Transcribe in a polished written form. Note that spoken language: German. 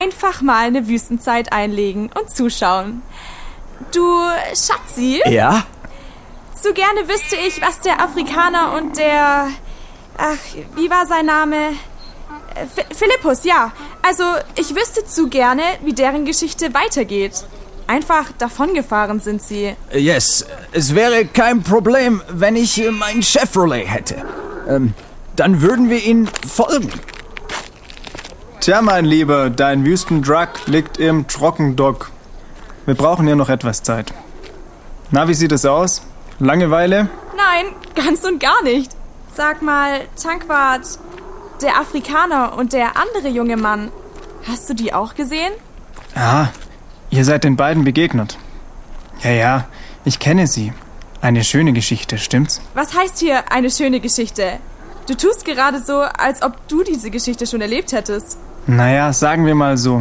Einfach mal eine Wüstenzeit einlegen und zuschauen. Du, Schatzi? Ja? So gerne wüsste ich, was der Afrikaner und der... Ach, wie war sein Name? Philippus, ja. Also, ich wüsste zu gerne, wie deren Geschichte weitergeht. Einfach davongefahren sind sie. Yes, es wäre kein Problem, wenn ich mein Chevrolet hätte. Dann würden wir ihnen folgen. Tja, mein Lieber, dein Wüstendruck liegt im Trockendock. Wir brauchen ja noch etwas Zeit. Na, wie sieht es aus? Langeweile? Nein, ganz und gar nicht. Sag mal, Tankwart, der Afrikaner und der andere junge Mann, hast du die auch gesehen? Ah, ihr seid den beiden begegnet. Ja, ich kenne sie. Eine schöne Geschichte, stimmt's? Was heißt hier eine schöne Geschichte? Du tust gerade so, als ob du diese Geschichte schon erlebt hättest. Naja, sagen wir mal so.